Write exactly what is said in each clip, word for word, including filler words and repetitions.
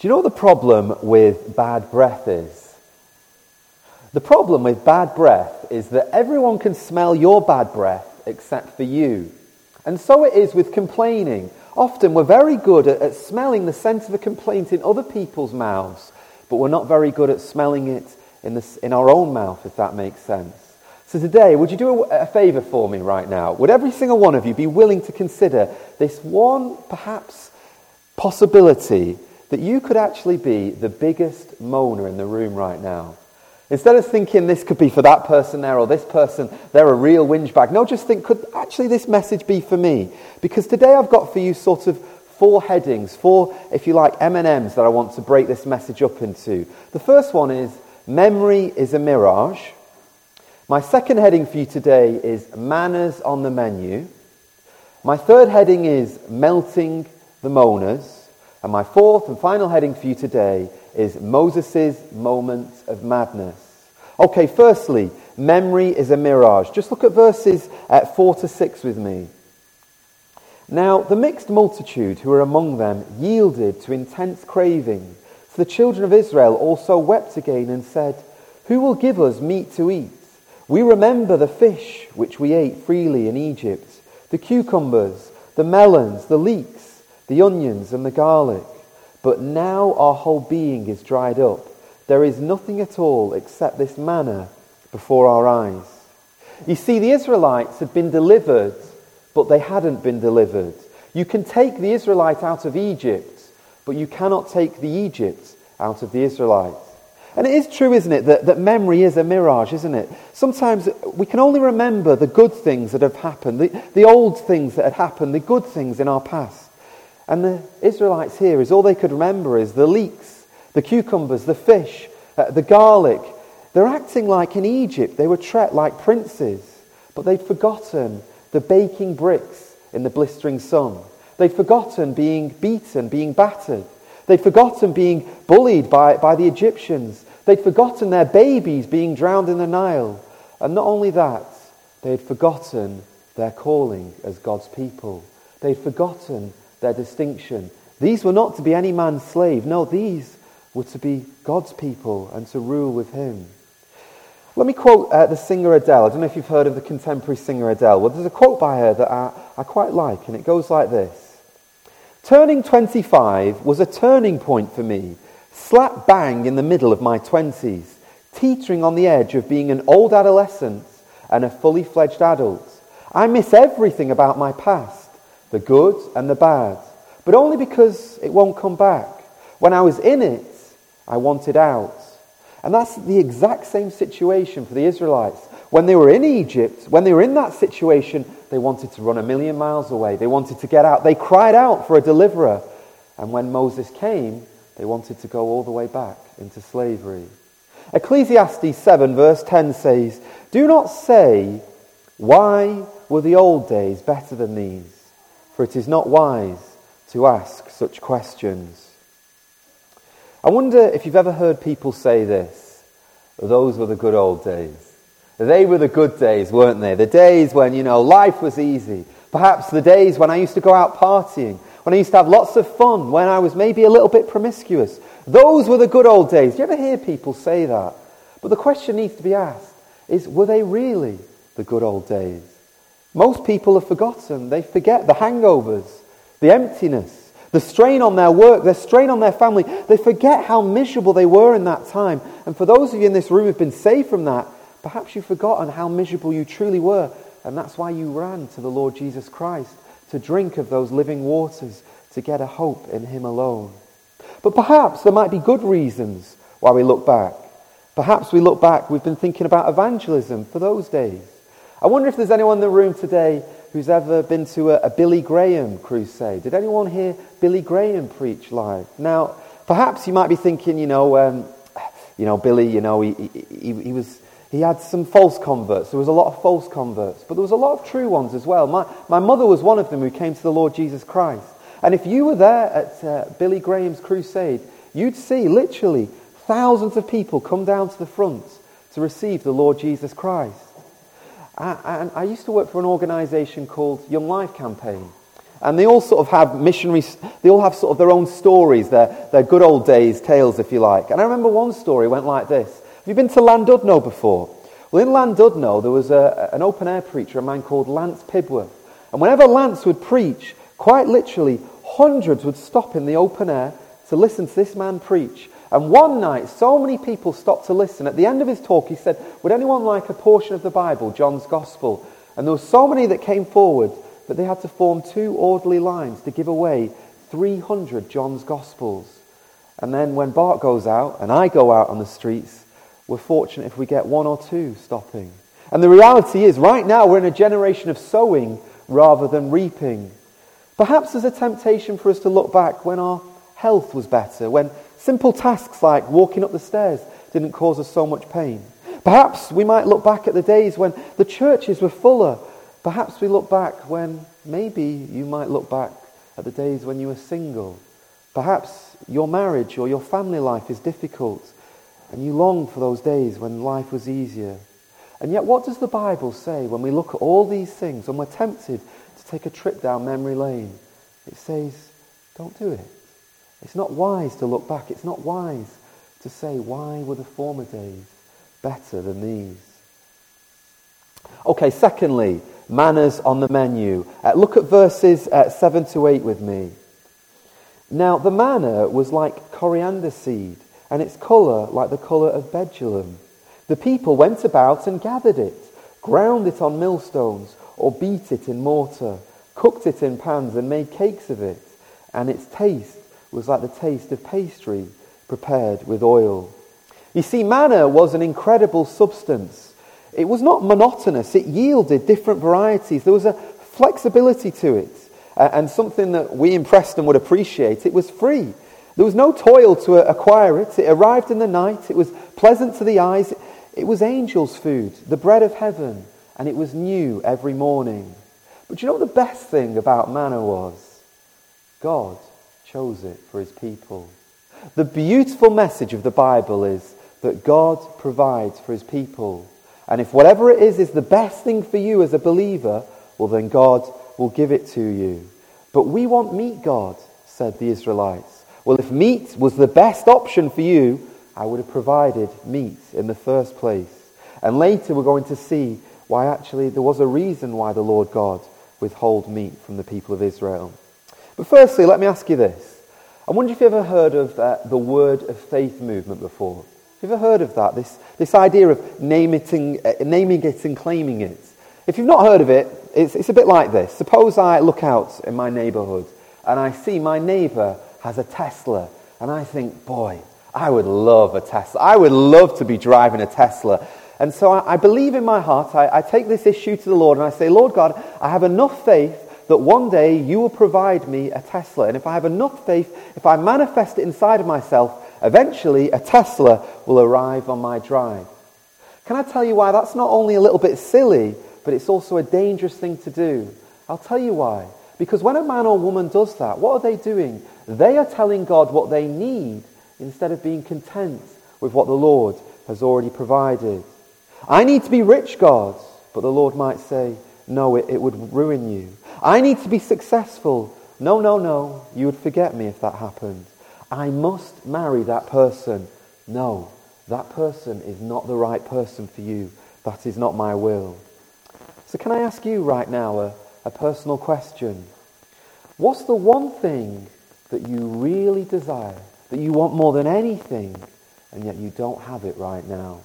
Do you know what the problem with bad breath is? The problem with bad breath is that everyone can smell your bad breath except for you. And so it is with complaining. Often we're very good at, at smelling the scent of a complaint in other people's mouths, but we're not very good at smelling it in, the, in our own mouth, if that makes sense. So today, would you do a, a favour for me right now? Would every single one of you be willing to consider this one, perhaps, possibility that you could actually be the biggest moaner in the room right now? Instead of thinking this could be for that person there or this person, they're a real whinge bag. No, just think, could actually this message be for me? Because today I've got for you sort of four headings, four, if you like, M and M's that I want to break this message up into. The first one is, memory is a mirage. My second heading for you today is manners on the menu. My third heading is melting the moaners. And my fourth and final heading for you today is Moses' moment of madness. Okay, firstly, memory is a mirage. Just look at verses uh, four to six with me. Now, the mixed multitude who were among them yielded to intense craving. So the children of Israel also wept again and said, "Who will give us meat to eat? We remember the fish which we ate freely in Egypt, the cucumbers, the melons, the leeks, the onions and the garlic. But now our whole being is dried up. There is nothing at all except this manna before our eyes." You see, the Israelites had been delivered, but they hadn't been delivered. You can take the Israelite out of Egypt, but you cannot take the Egypt out of the Israelites. And it is true, isn't it, that, that memory is a mirage, isn't it? Sometimes we can only remember the good things that have happened, the, the old things that had happened, the good things in our past. And the Israelites here, is all they could remember is the leeks, the cucumbers, the fish, uh, the garlic. They're acting like in Egypt they were treated like princes, but they'd forgotten the baking bricks in the blistering sun. They'd forgotten being beaten, being battered. They'd forgotten being bullied by, by the Egyptians. They'd forgotten their babies being drowned in the Nile. And not only that, they'd forgotten their calling as God's people. They'd forgotten their distinction. These were not to be any man's slave. No, these were to be God's people and to rule with him. Let me quote uh, the singer Adele. I don't know if you've heard of the contemporary singer Adele. Well, there's a quote by her that I, I quite like, and it goes like this. "Turning twenty-five was a turning point for me, slap bang in the middle of my twenties, teetering on the edge of being an old adolescent and a fully fledged adult. I miss everything about my past, the good and the bad, but only because it won't come back. When I was in it, I wanted out." And that's the exact same situation for the Israelites. When they were in Egypt, when they were in that situation, they wanted to run a million miles away. They wanted to get out. They cried out for a deliverer. And when Moses came, they wanted to go all the way back into slavery. Ecclesiastes seven verse ten says, "Do not say, 'Why were the old days better than these?' For it is not wise to ask such questions." I wonder if you've ever heard people say this: "Those were the good old days." They were the good days, weren't they? The days when, you know, life was easy. Perhaps the days when I used to go out partying, when I used to have lots of fun, when I was maybe a little bit promiscuous. Those were the good old days. Do you ever hear people say that? But the question needs to be asked is, were they really the good old days? Most people have forgotten. They forget the hangovers, the emptiness, the strain on their work, the strain on their family. They forget how miserable they were in that time. And for those of you in this room who've been saved from that, perhaps you've forgotten how miserable you truly were. And that's why you ran to the Lord Jesus Christ, to drink of those living waters, to get a hope in him alone. But perhaps there might be good reasons why we look back. Perhaps we look back, we've been thinking about evangelism for those days. I wonder if there's anyone in the room today who's ever been to a, a Billy Graham crusade. Did anyone hear Billy Graham preach live? Now, perhaps you might be thinking, you know, um, you know, Billy, you know, he, he, he was, he had some false converts. There was a lot of false converts, but there was a lot of true ones as well. My, my mother was one of them who came to the Lord Jesus Christ. And if you were there at uh, Billy Graham's crusade, you'd see literally thousands of people come down to the front to receive the Lord Jesus Christ. And I used to work for an organisation called Young Life Campaign. And they all sort of have missionaries, they all have sort of their own stories, their, their good old days tales, if you like. And I remember one story went like this. Have you been to Llandudno before? Well, in Llandudno, there was a, an open-air preacher, a man called Lance Pibworth. And whenever Lance would preach, quite literally, hundreds would stop in the open air to listen to this man preach. And one night, so many people stopped to listen. At the end of his talk, he said, would anyone like a portion of the Bible, John's Gospel? And there were so many that came forward that they had to form two orderly lines to give away three hundred John's Gospels. And then when Bart goes out, and I go out on the streets, we're fortunate if we get one or two stopping. And the reality is, right now, we're in a generation of sowing rather than reaping. Perhaps there's a temptation for us to look back when our health was better, when simple tasks like walking up the stairs didn't cause us so much pain. Perhaps we might look back at the days when the churches were fuller. Perhaps we look back when, maybe you might look back at the days when you were single. Perhaps your marriage or your family life is difficult and you long for those days when life was easier. And yet what does the Bible say when we look at all these things and we're tempted to take a trip down memory lane? It says, don't do it. It's not wise to look back. It's not wise to say, why were the former days better than these? Okay, secondly, manners on the menu. Uh, look at verses uh, seven to eight with me. Now, the manna was like coriander seed, and its colour like the colour of bejulum. The people went about and gathered it, ground it on millstones, or beat it in mortar, cooked it in pans and made cakes of it, and its taste was like the taste of pastry prepared with oil. You see, manna was an incredible substance. It was not monotonous. It yielded different varieties. There was a flexibility to it, uh, and something that we in Preston would appreciate. It was free. There was no toil to acquire it. It arrived in the night. It was pleasant to the eyes. It was angels' food, the bread of heaven, and it was new every morning. But you know what the best thing about manna was? God chose it for his people. The beautiful message of the Bible is that God provides for his people. And if whatever it is is the best thing for you as a believer, well then God will give it to you. But we want meat, God, said the Israelites. Well, if meat was the best option for you, I would have provided meat in the first place. And later we're going to see why actually there was a reason why the Lord God withhold meat from the people of Israel. But firstly, let me ask you this. I wonder if you've ever heard of uh, the Word of Faith movement before. Have you ever heard of that? This this idea of name it and, uh, naming it and claiming it. If you've not heard of it, it's, it's a bit like this. Suppose I look out in my neighbourhood and I see my neighbour has a Tesla, and I think, boy, I would love a Tesla. I would love to be driving a Tesla. And so I, I believe in my heart, I, I take this issue to the Lord and I say, Lord God, I have enough faith that one day you will provide me a Tesla. And if I have enough faith, if I manifest it inside of myself, eventually a Tesla will arrive on my drive. Can I tell you why that's not only a little bit silly, but it's also a dangerous thing to do? I'll tell you why. Because when a man or woman does that, what are they doing? They are telling God what they need instead of being content with what the Lord has already provided. I need to be rich, God, but the Lord might say, no, it, it would ruin you. I need to be successful. No, no, no, you would forget me if that happened. I must marry that person. No, that person is not the right person for you. That is not my will. So can I ask you right now a, a personal question? What's the one thing that you really desire, that you want more than anything, and yet you don't have it right now?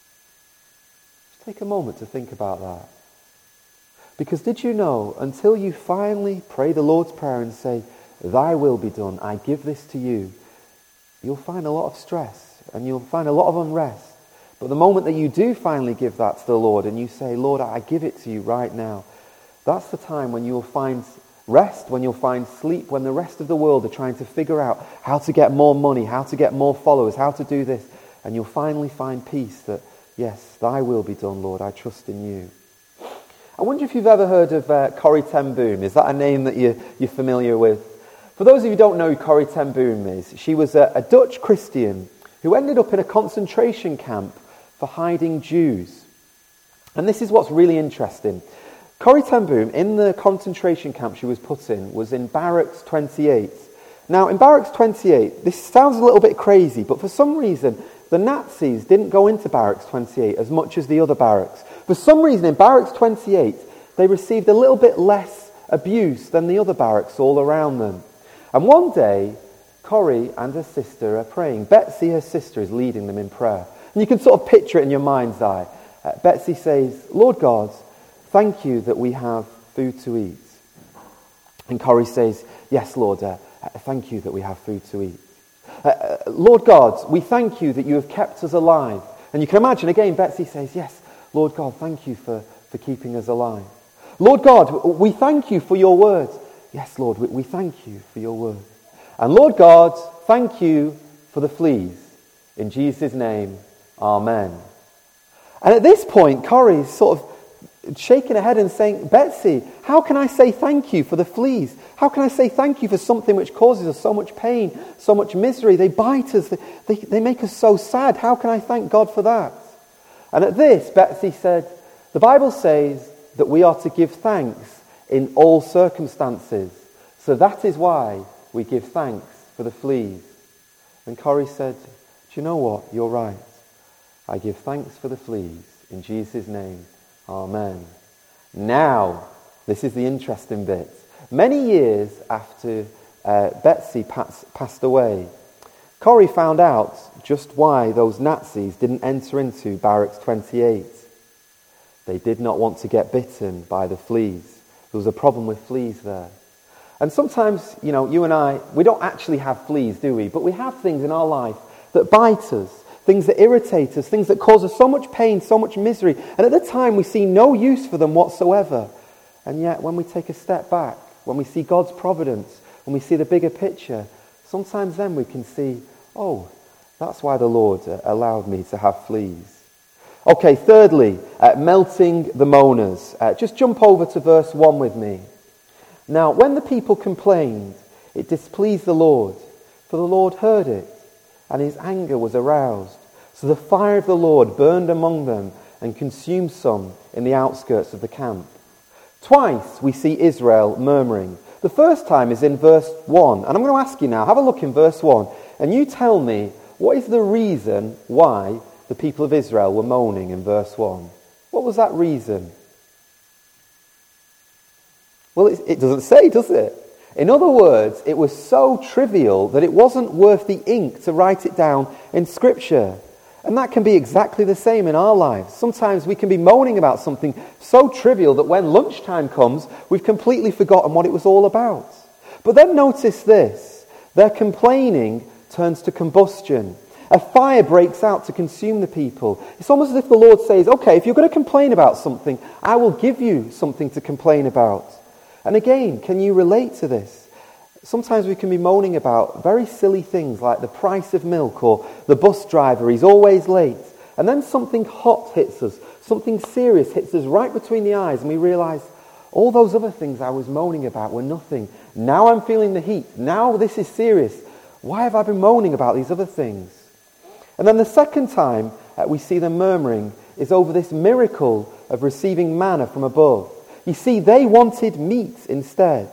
Just take a moment to think about that. Because did you know, until you finally pray the Lord's Prayer and say, thy will be done, I give this to you, you'll find a lot of stress and you'll find a lot of unrest. But the moment that you do finally give that to the Lord and you say, Lord, I give it to you right now, that's the time when you'll find rest, when you'll find sleep, when the rest of the world are trying to figure out how to get more money, how to get more followers, how to do this. And you'll finally find peace that, yes, thy will be done, Lord, I trust in you. I wonder if you've ever heard of uh, Corrie ten Boom. Is that a name that you, you're familiar with? For those of you who don't know who Corrie ten Boom is, she was a, a Dutch Christian who ended up in a concentration camp for hiding Jews. And this is what's really interesting. Corrie ten Boom, in the concentration camp she was put in, was in Barracks twenty-eight. Now, in Barracks twenty-eight, this sounds a little bit crazy, but for some reason, the Nazis didn't go into Barracks twenty-eight as much as the other barracks. For some reason, in Barracks twenty-eight, they received a little bit less abuse than the other barracks all around them. And one day, Corrie and her sister are praying. Betsy, her sister, is leading them in prayer. And you can sort of picture it in your mind's eye. Uh, Betsy says, Lord God, thank you that we have food to eat. And Corrie says, yes, Lord, uh, thank you that we have food to eat. Uh, uh, Lord God, we thank you that you have kept us alive. And you can imagine, again, Betsy says, yes, Lord God, thank you for, for keeping us alive. Lord God, we thank you for your word. Yes, Lord, we, we thank you for your word. And Lord God, thank you for the fleas. In Jesus' name, amen. And at this point, Corrie's sort of shaking her head and saying, Betsy, how can I say thank you for the fleas? How can I say thank you for something which causes us so much pain, so much misery? They bite us, they, they, they make us so sad. How can I thank God for that? And at this, Betsy said, the Bible says that we are to give thanks in all circumstances. So that is why we give thanks for the fleas. And Corrie said, do you know what? You're right. I give thanks for the fleas. In Jesus' name, amen. Now, this is the interesting bit. Many years after uh, Betsy pass, passed away, Corrie found out just why those Nazis didn't enter into Barracks twenty-eight. They did not want to get bitten by the fleas. There was a problem with fleas there. And sometimes, you know, you and I, we don't actually have fleas, do we? But we have things in our life that bite us, things that irritate us, things that cause us so much pain, so much misery. And at the time, we see no use for them whatsoever. And yet, when we take a step back, when we see God's providence, when we see the bigger picture, sometimes then we can see, oh, that's why the Lord allowed me to have fleas. Okay, thirdly, uh, melting the moaners. Uh, just jump over to verse one with me. Now, when the people complained, it displeased the Lord, for the Lord heard it, and his anger was aroused. So the fire of the Lord burned among them and consumed some in the outskirts of the camp. Twice we see Israel murmuring. The first time is in verse one. And I'm going to ask you now, have a look in verse one, and you tell me, what is the reason why the people of Israel were moaning in verse one? What was that reason? Well, it, it doesn't say, does it? In other words, it was so trivial that it wasn't worth the ink to write it down in Scripture. And that can be exactly the same in our lives. Sometimes we can be moaning about something so trivial that when lunchtime comes, we've completely forgotten what it was all about. But then notice this. Their complaining turns to combustion. A fire breaks out to consume the people. It's almost as if the Lord says, okay, if you're going to complain about something, I will give you something to complain about. And again, can you relate to this? Sometimes we can be moaning about very silly things like the price of milk or the bus driver, he's always late. And then something hot hits us, something serious hits us right between the eyes, and we realise all those other things I was moaning about were nothing. Now I'm feeling the heat. Now this is serious. Why have I been moaning about these other things? And then the second time uh, we see them murmuring is over this miracle of receiving manna from above. You see, they wanted meat instead.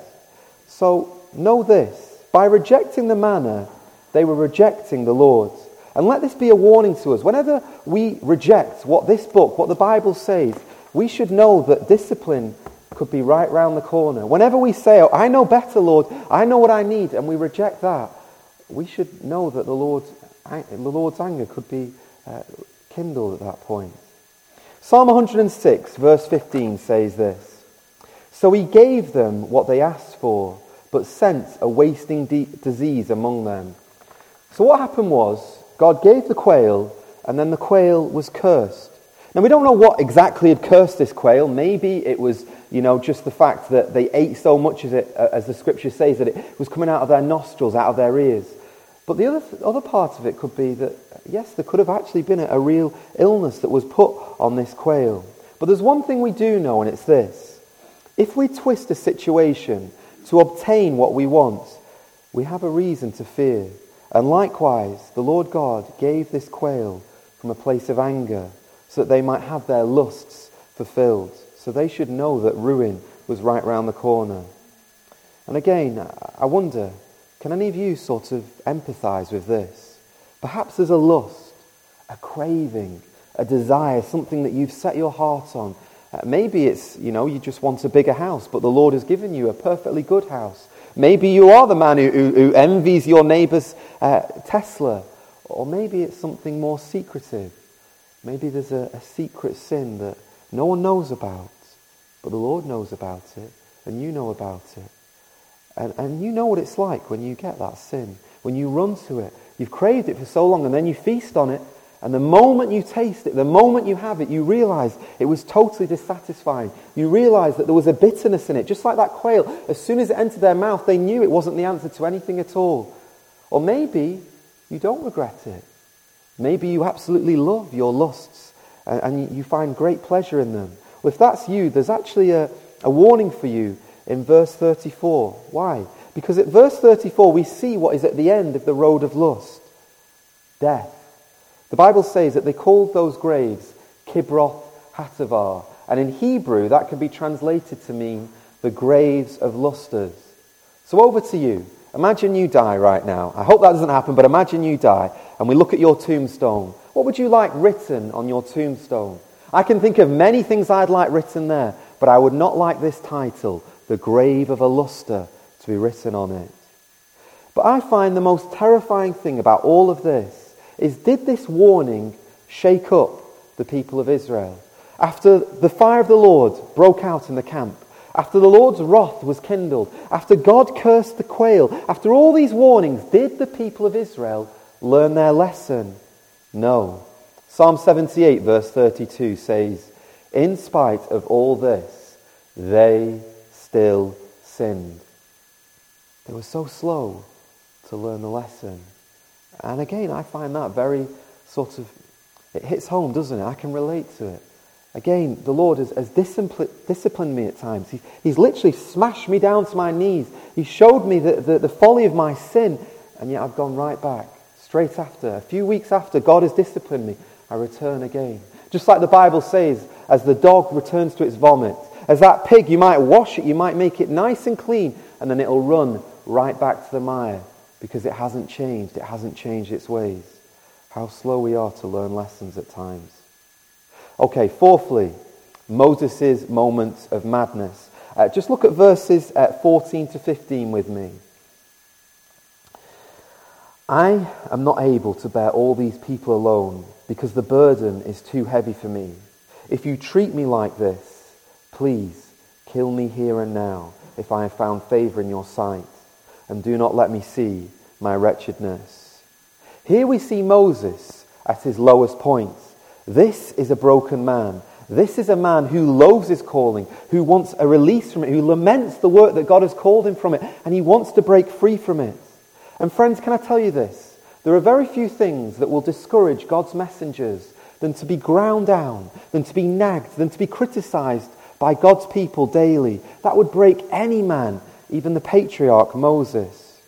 So know this, by rejecting the manna, they were rejecting the Lord. And let this be a warning to us. Whenever we reject what this book, what the Bible says, we should know that discipline could be right round the corner. Whenever we say, oh, I know better, Lord, I know what I need, and we reject that, we should know that the Lord, the Lord's anger could be uh, kindled at that point. Psalm one hundred six, verse fifteen says this, so he gave them what they asked for, but sent a wasting de- disease among them. So what happened was, God gave the quail, and then the quail was cursed. Now we don't know what exactly had cursed this quail. Maybe it was, you know, just the fact that they ate so much of it, as the scripture says, that it was coming out of their nostrils, out of their ears. But the other other part of it could be that, yes, there could have actually been a, a real illness that was put on this quail. But there's one thing we do know, and it's this. If we twist a situation to obtain what we want, we have a reason to fear. And likewise, the Lord God gave this quail from a place of anger so that they might have their lusts fulfilled. so they should know that ruin was right round the corner. And again, I wonder, can any of you sort of empathise with this? Perhaps there's a lust, a craving, a desire, something that you've set your heart on. Uh, maybe it's, you know, you just want a bigger house, but the Lord has given you a perfectly good house. Maybe you are the man who, who, who envies your neighbour's uh, Tesla. Or maybe it's something more secretive. Maybe there's a, a secret sin that no one knows about, but the Lord knows about it, and you know about it. And, and you know what it's like when you get that sin, when you run to it. You've craved it for so long, and then you feast on it, and the moment you taste it, the moment you have it, you realise it was totally dissatisfying. You realise that there was a bitterness in it, just like that quail. As soon as it entered their mouth, they knew it wasn't the answer to anything at all. Or maybe you don't regret it. Maybe you absolutely love your lusts, and, and you find great pleasure in them. Well, if that's you, there's actually a, a warning for you in verse thirty-four. Why? Because at verse thirty-four we see what is at the end of the road of lust. Death. The Bible says that they called those graves Kibroth Hattavar. And in Hebrew that can be translated to mean the graves of lusters. So over to you. Imagine you die right now. I hope that doesn't happen, but imagine you die and we look at your tombstone. What would you like written on your tombstone? I can think of many things I'd like written there, but I would not like this title, The Grave of a Luster, to be written on it. But I find the most terrifying thing about all of this is, did this warning shake up the people of Israel? After the fire of the Lord broke out in the camp, after the Lord's wrath was kindled, after God cursed the quail, after all these warnings, did the people of Israel learn their lesson? No. Psalm seventy-eight verse thirty-two says, in spite of all this, they still sinned. They were so slow to learn the lesson. And again, I find that very sort of, it hits home, doesn't it? I can relate to it. Again, the Lord has, has disciplined, disciplined me at times. He, he's literally smashed me down to my knees. He showed me the, the, the folly of my sin, and yet I've gone right back. Straight after, a few weeks after God has disciplined me, I return again. Just like the Bible says, as the dog returns to its vomit, as that pig, you might wash it, you might make it nice and clean, and then it'll run right back to the mire. Because it hasn't changed. It hasn't changed its ways. How slow we are to learn lessons at times. Okay, fourthly, Moses' moment of madness. Uh, just look at verses uh, fourteen to fifteen with me. I am not able to bear all these people alone because the burden is too heavy for me. If you treat me like this, please kill me here and now if I have found favor in your sight. And do not let me see my wretchedness. Here we see Moses at his lowest point. This is a broken man. This is a man who loathes his calling, who wants a release from it, who laments the work that God has called him from it, and he wants to break free from it. And friends, can I tell you this? There are very few things that will discourage God's messengers than to be ground down, than to be nagged, than to be criticized by God's people daily. That would break any man, even the patriarch Moses.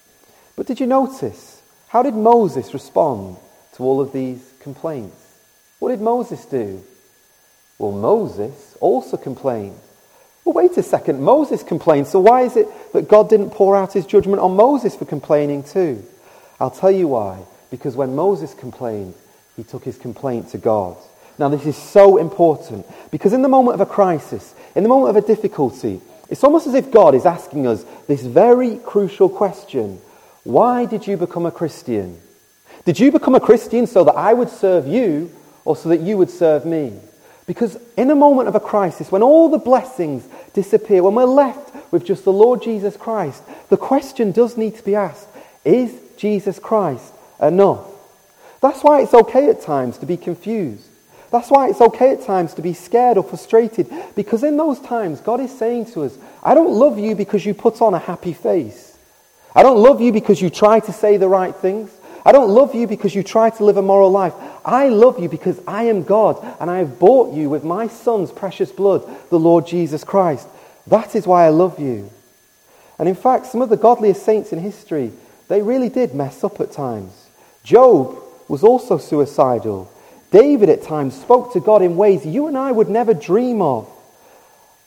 But did you notice, how did Moses respond to all of these complaints? What did Moses do? Well, Moses also complained. Well, wait a second, Moses complained, so why is it that God didn't pour out his judgment on Moses for complaining too? I'll tell you why. Because when Moses complained, he took his complaint to God. Now this is so important, because in the moment of a crisis, in the moment of a difficulty, it's almost as if God is asking us this very crucial question. Why did you become a Christian? Did you become a Christian so that I would serve you, or so that you would serve me? Because in a moment of a crisis, when all the blessings disappear, when we're left with just the Lord Jesus Christ, the question does need to be asked, is Jesus Christ enough? That's why it's okay at times to be confused. That's why it's okay at times to be scared or frustrated, because in those times, God is saying to us, I don't love you because you put on a happy face. I don't love you because you try to say the right things. I don't love you because you try to live a moral life. I love you because I am God, and I have bought you with my Son's precious blood, the Lord Jesus Christ. That is why I love you. And in fact, some of the godliest saints in history, they really did mess up at times. Job was also suicidal. David at times spoke to God in ways you and I would never dream of.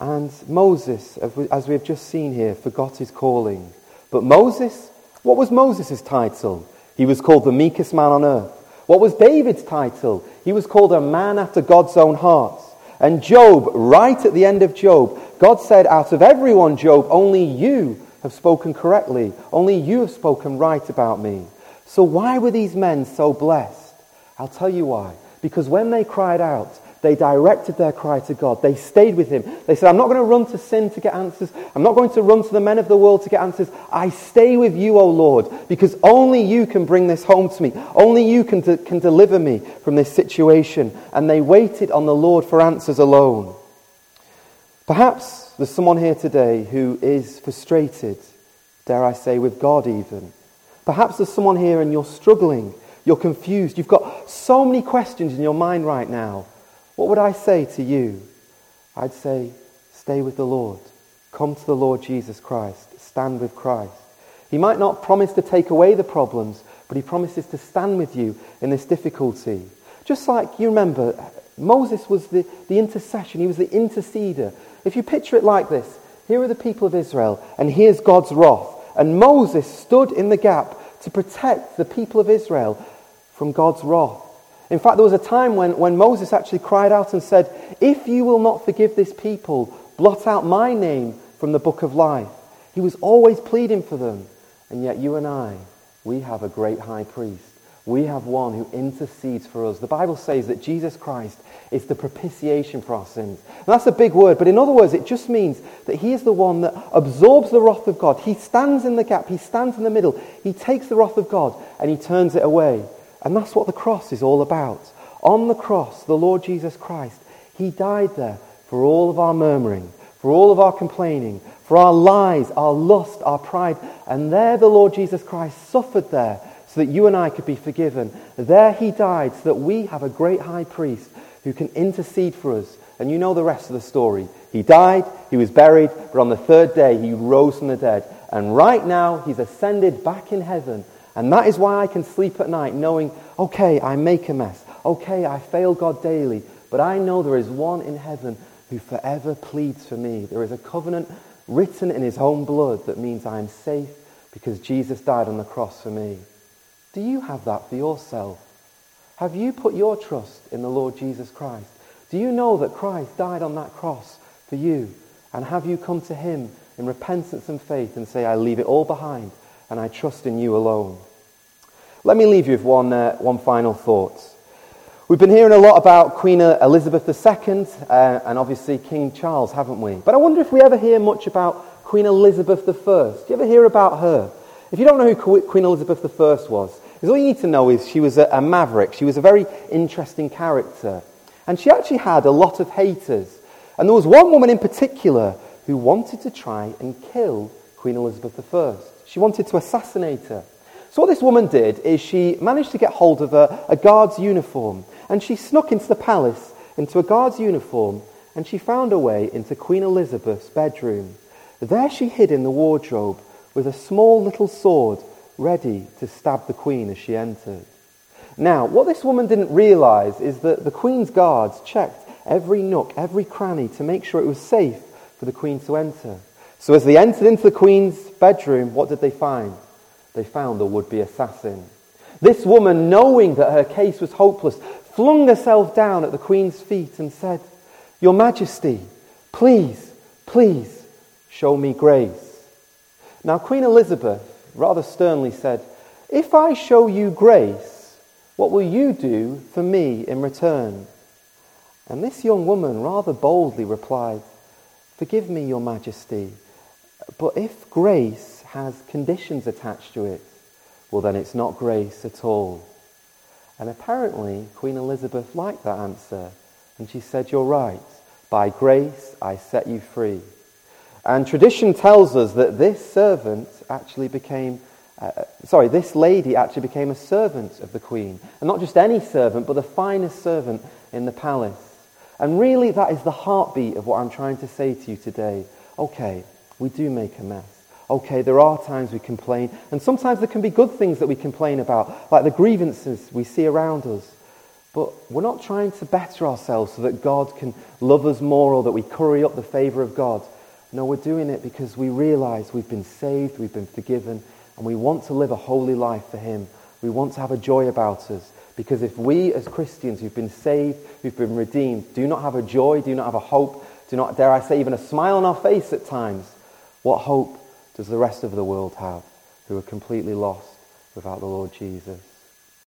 And Moses, as we have just seen here, forgot his calling. But Moses, what was Moses' title? He was called the meekest man on earth. What was David's title? He was called a man after God's own heart. And Job, right at the end of Job, God said, out of everyone, Job, only you have spoken correctly. Only you have spoken right about me. So why were these men so blessed? I'll tell you why. Because when they cried out, they directed their cry to God. They stayed with him. They said, I'm not going to run to sin to get answers. I'm not going to run to the men of the world to get answers. I stay with you, O Lord, because only you can bring this home to me. Only you can, de- can deliver me from this situation. And they waited on the Lord for answers alone. Perhaps there's someone here today who is frustrated, dare I say, with God even. Perhaps there's someone here and you're struggling. You're confused. You've got so many questions in your mind right now. What would I say to you? I'd say, stay with the Lord. Come to the Lord Jesus Christ. Stand with Christ. He might not promise to take away the problems, but he promises to stand with you in this difficulty. Just like, you remember, Moses was the, the intercession. He was the interceder. If you picture it like this, here are the people of Israel, and here's God's wrath. And Moses stood in the gap to protect the people of Israel from God's wrath. In fact, there was a time when, when Moses actually cried out and said, if you will not forgive this people, blot out my name from the book of life. He was always pleading for them. And yet you and I, we have a great high priest. We have one who intercedes for us. The Bible says that Jesus Christ is the propitiation for our sins. And that's a big word, but in other words, it just means that he is the one that absorbs the wrath of God. He stands in the gap. He stands in the middle. He takes the wrath of God and he turns it away. And that's what the cross is all about. On the cross, the Lord Jesus Christ, he died there for all of our murmuring, for all of our complaining, for our lies, our lust, our pride. And there the Lord Jesus Christ suffered there so that you and I could be forgiven. There he died so that we have a great high priest who can intercede for us. And you know the rest of the story. He died, he was buried, but on the third day he rose from the dead. And right now he's ascended back in heaven. And that is why I can sleep at night knowing, okay, I make a mess. Okay, I fail God daily. But I know there is one in heaven who forever pleads for me. There is a covenant written in his own blood that means I am safe because Jesus died on the cross for me. Do you have that for yourself? Have you put your trust in the Lord Jesus Christ? Do you know that Christ died on that cross for you? And have you come to him in repentance and faith and say, I leave it all behind and I trust in you alone? Let me leave you with one, uh, one final thought. We've been hearing a lot about Queen Elizabeth the Second uh, and obviously King Charles, haven't we? But I wonder if we ever hear much about Queen Elizabeth the First. Do you ever hear about her? If you don't know who Queen Elizabeth the First was, all you need to know is she was a, a maverick. She was a very interesting character. And she actually had a lot of haters. And there was one woman in particular who wanted to try and kill Queen Elizabeth the First. She wanted to assassinate her. So what this woman did is she managed to get hold of a, a guard's uniform. And she snuck into the palace, into a guard's uniform, and she found her way into Queen Elizabeth's bedroom. There she hid in the wardrobe with a small little sword ready to stab the Queen as she entered. Now, what this woman didn't realise is that the Queen's guards checked every nook, every cranny to make sure it was safe for the Queen to enter. So as they entered into the Queen's bedroom, what did they find? They found the would-be assassin. This woman, knowing that her case was hopeless, flung herself down at the Queen's feet and said, Your Majesty, please, please show me grace. Now, Queen Elizabeth rather sternly said, If I show you grace, what will you do for me in return? And this young woman rather boldly replied, Forgive me, Your Majesty, but if grace has conditions attached to it, well then it's not grace at all. And apparently Queen Elizabeth liked that answer, and she said, You're right, by grace I set you free. And tradition tells us that this servant actually became, uh, sorry, this lady actually became a servant of the Queen. And not just any servant, but the finest servant in the palace. And really that is the heartbeat of what I'm trying to say to you today. Okay, we do make a mess. Okay, there are times we complain. And sometimes there can be good things that we complain about, like the grievances we see around us. But we're not trying to better ourselves so that God can love us more or that we curry up the favour of God. No, we're doing it because we realise we've been saved, we've been forgiven, and we want to live a holy life for him. We want to have a joy about us. Because if we as Christians who've been saved, who've been redeemed, do not have a joy, do not have a hope, do not, dare I say, even a smile on our face at times, what hope does the rest of the world have who are completely lost without the Lord Jesus?